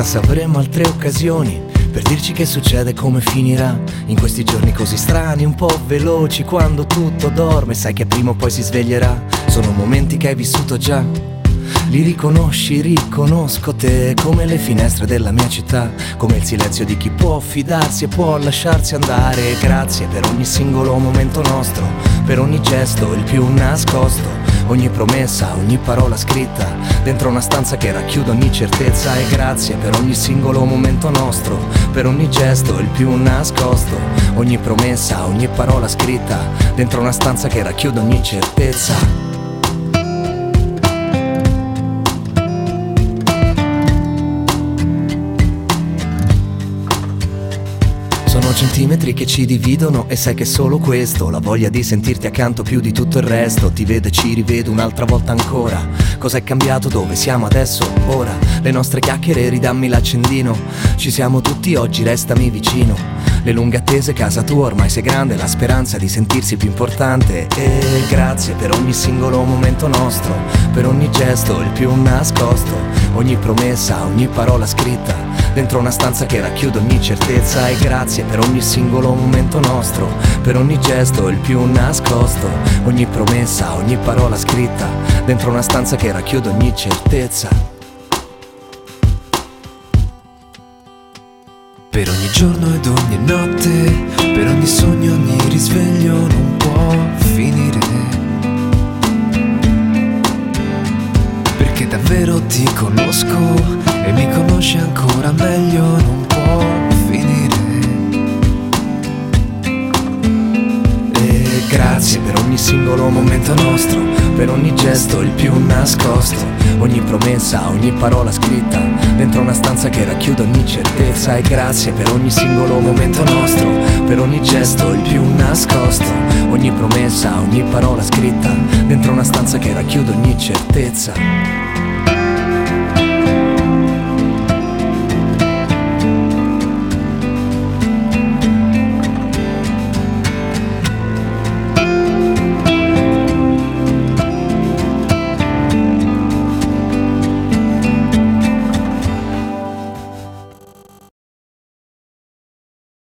Chissà se avremo altre occasioni per dirci che succede, come finirà in questi giorni così strani, un po' veloci, quando tutto dorme, sai che prima o poi si sveglierà. Sono momenti che hai vissuto già, li riconosci, riconosco te, come le finestre della mia città, come il silenzio di chi può fidarsi e può lasciarsi andare. Grazie per ogni singolo momento nostro, per ogni gesto, il più nascosto, ogni promessa, ogni parola scritta dentro una stanza che racchiude ogni certezza. E grazie per ogni singolo momento nostro, per ogni gesto, il più nascosto, ogni promessa, ogni parola scritta dentro una stanza che racchiude ogni certezza. Sono centimetri che ci dividono e sai che solo questo, la voglia di sentirti accanto più di tutto il resto. Ti vedo e ci rivedo un'altra volta ancora. Cos'è cambiato? Dove siamo adesso? Ora le nostre chiacchiere, ridammi l'accendino. Ci siamo tutti oggi, restami vicino. Le lunghe attese, casa tua ormai sei grande, la speranza di sentirsi più importante. E grazie per ogni singolo momento nostro, per ogni gesto, il più nascosto, ogni promessa, ogni parola scritta dentro una stanza che racchiude ogni certezza. E grazie per ogni singolo momento nostro, per ogni gesto, il più nascosto, ogni promessa, ogni parola scritta dentro una stanza che racchiude ogni certezza. Per ogni giorno ed ogni notte, per ogni sogno, ogni risveglio non può finire. Perché davvero ti conosco e mi conosci ancora meglio, non può finire. E grazie per ogni singolo momento nostro, per ogni gesto, il più nascosto, ogni promessa, ogni parola scritta dentro una stanza che racchiude ogni certezza. E grazie per ogni singolo momento nostro, per ogni gesto, il più nascosto, ogni promessa, ogni parola scritta dentro una stanza che racchiude ogni certezza.